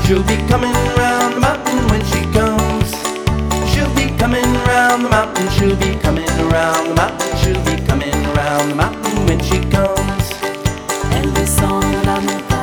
She'll be coming round the mountain when she comes. She'll be coming round the mountain. She'll be coming around the mountain. She'll be coming around the mountain when she comes. Elle descend la montagne.